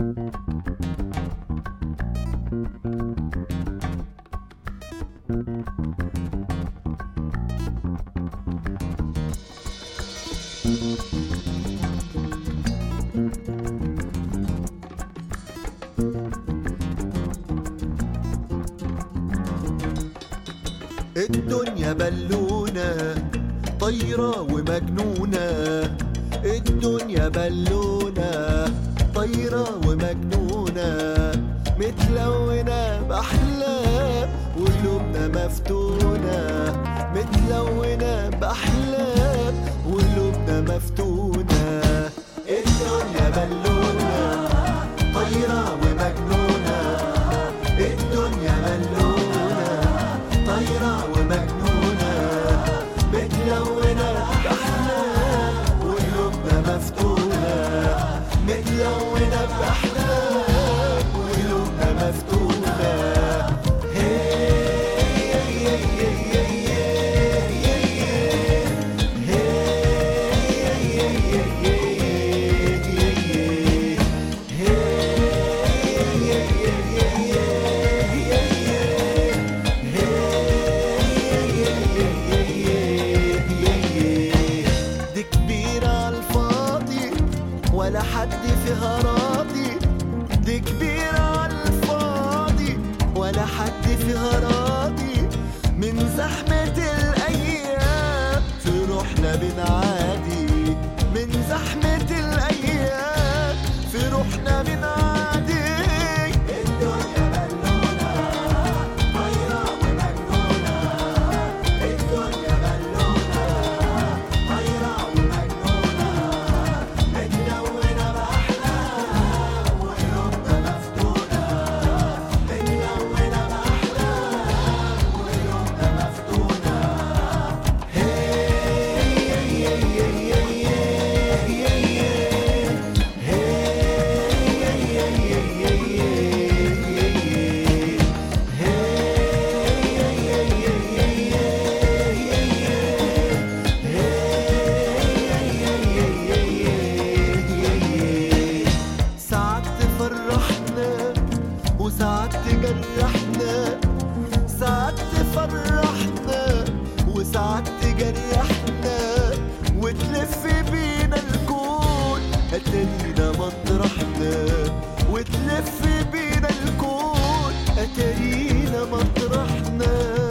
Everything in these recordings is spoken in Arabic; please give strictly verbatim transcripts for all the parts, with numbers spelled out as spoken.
الدنيا بالونة طايرة ومجنونة، الدنيا بالونة طايرة ومجنونة، متلونة بأحلام وقلوبنا مفتونة، متلونة بأحلام وقلوبنا مفتونة. الدنيا بالونة طايرة ومجنونة، الدنيا بالونة طايرة ومجنونة، متلونة بأحلام وقلوبنا مفتونة، متلونة بأحلام وقلوبنا مفتونة. ولا حد فيها راضي، دي كبيرة عالفاضي ولا حد فيها راضي، من زحمة الأيام في روحنا بنعادي، من زحمة الأيام في روحنا بنعادي. الدنيا بالونة طايرة ومجنونة، الدنيا بالونة طايرة ومجنونة، متلونة بأحلام وقلوبنا مفتونة، متلونة بأحلام وقلوبنا مفتونة. ساعات تفرحنا وساعات تجرحنا، ساعات تفرحنا وساعات تجرحنا، وتلف بينا الكون أتارينا مطرحنا، وتلف بينا الكون أتارينا مطرحنا.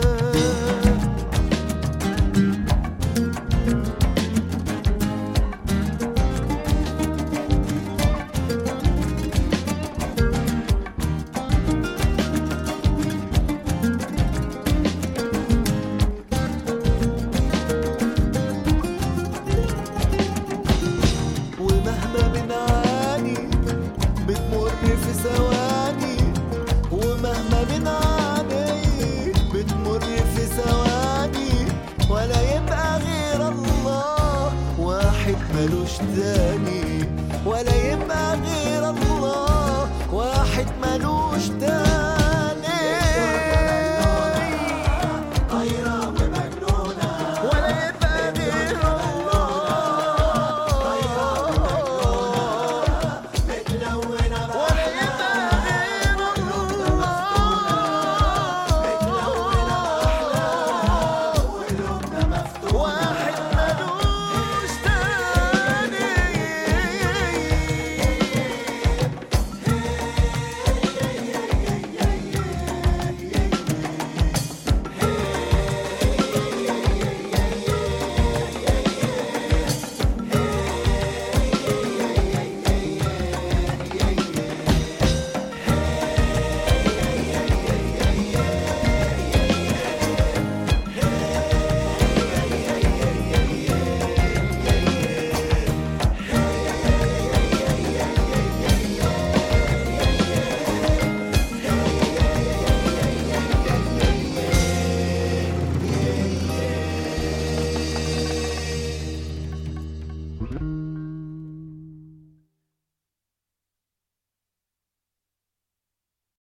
ومهما بنعاني بتمر في ثواني، ومهما بنعاني بتمر في ثواني، ولا يبقى غير الله واحد ملوش تاني، ولا يبقى غير الله واحد ملوش تاني.